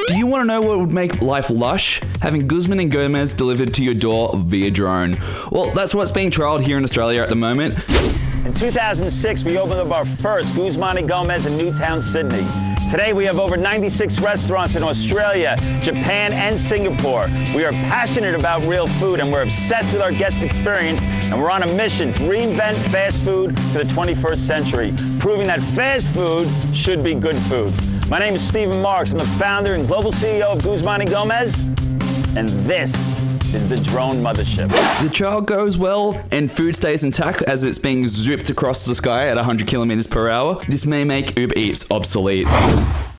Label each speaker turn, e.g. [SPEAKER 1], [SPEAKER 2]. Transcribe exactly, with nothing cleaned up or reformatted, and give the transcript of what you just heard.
[SPEAKER 1] Do you want to know what would make life lush? Having Guzman and Gomez delivered to your door via drone. Well, that's what's being trialled here in Australia at the moment.
[SPEAKER 2] In two thousand six, we opened up our first Guzman and Gomez in Newtown, Sydney. Today, we have over ninety-six restaurants in Australia, Japan, and Singapore. We are passionate about real food, and we're obsessed with our guest experience, and we're on a mission to reinvent fast food for the twenty-first century, proving that fast food should be good food. My name is Stephen Marks. I'm the founder and global C E O of Guzman and Gomez, and this is the Drone Mothership.
[SPEAKER 1] The trial goes well and food stays intact as it's being zipped across the sky at one hundred kilometers per hour. This may make Uber Eats obsolete.